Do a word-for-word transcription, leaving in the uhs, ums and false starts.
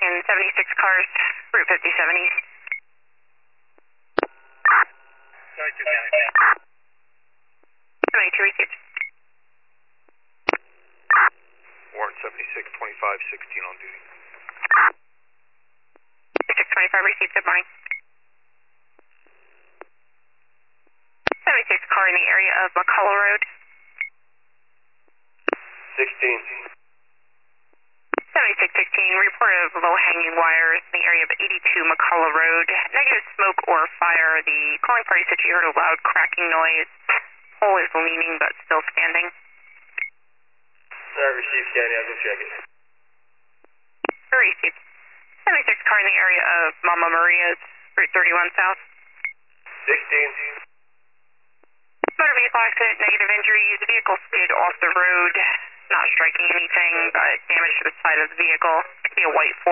taken seventy-six cars, Route fifty-seven East. seventy-two County. seventy-two received. Warrant seventy-six twenty-five sixteen on duty. seventy-six twenty-five received, good morning. seventy-six car in the area of McCullough Road. sixteen. seventy-six sixteen, report of low-hanging wires in the area of eighty-two McCullough Road. Negative smoke or fire. The calling party said she heard a loud cracking noise. Pole is leaning but still standing. Alright, received, County. I'll go check it. Received. seventy-six car in the area of Mama Maria's, Route thirty-one South. sixteen. Motor vehicle accident, negative injuries. The vehicle slid off the road, not striking anything, but damage to the side of the vehicle. Could be a white